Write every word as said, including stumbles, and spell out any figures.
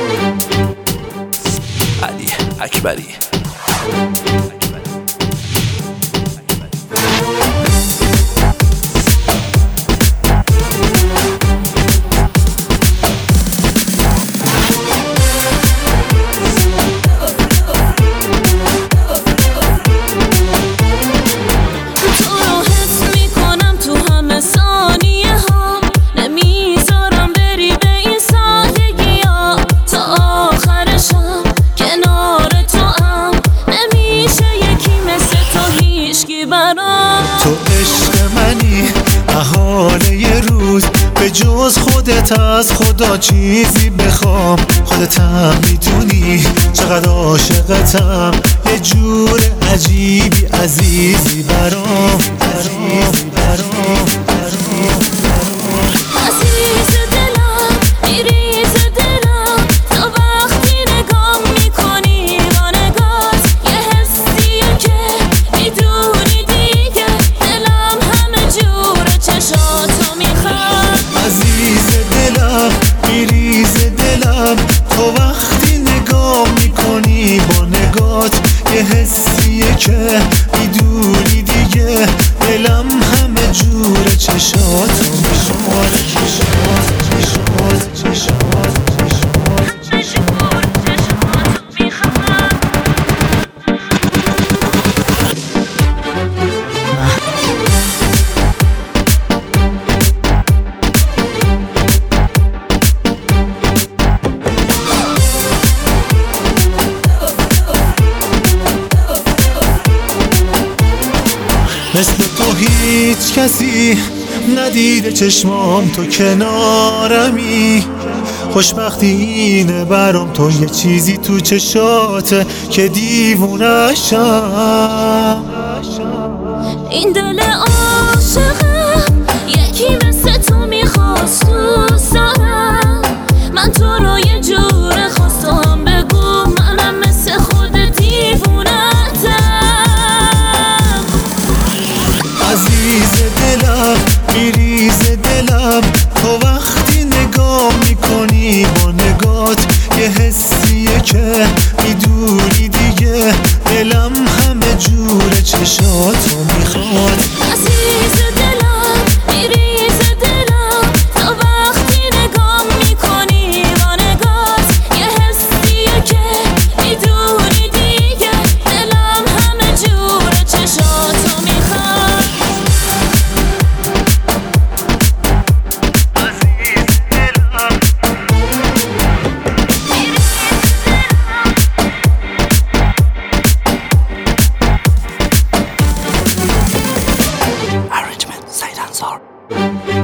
علی اکبری. تو عشق منی احاله یه روز، به جز خودت از خدا چیزی بخوام. خودت هم میدونی چقدر عاشقتم، یه جور عجیبی عزیزی برام عزیزی برام برام عزیز دلم میریز دلم، تا وقتی نگام میکنی با نگات یه حسیه که میدونی دیگه دلم همه جور چشاتو میخواد. عزیز دلم میریز دلم، تو وقتی نگام میکنی با نگات یه حسیه که میدونی دیگه دلم همه جور چشاتو میخواد. چشات چشات چشات مثل تو هیچ کسی ندیده چشمام، تو کنارمی. خوشبختی اینه برام، تو یه چیزی تو چشاته که دیوونه‌شم. این دل عاشقه یکی مثل تو میخواست دوست دارم. من تو رو یه جور خواستم، بگو منم مثل خود دیوونتم. عزیز دلم میریز دلم، تو وقتی نگاه میکنی با نگات یه حسیه که میدونی دیگه دلم همه جور چشاتو میخواد. عزیز دلم میریز دلم، تا وقتی نگاه میکنی با نگات یه حسیه که میدونی دیگه دلم همه جور چشاتو میخواد. Arrangement Said Ansar.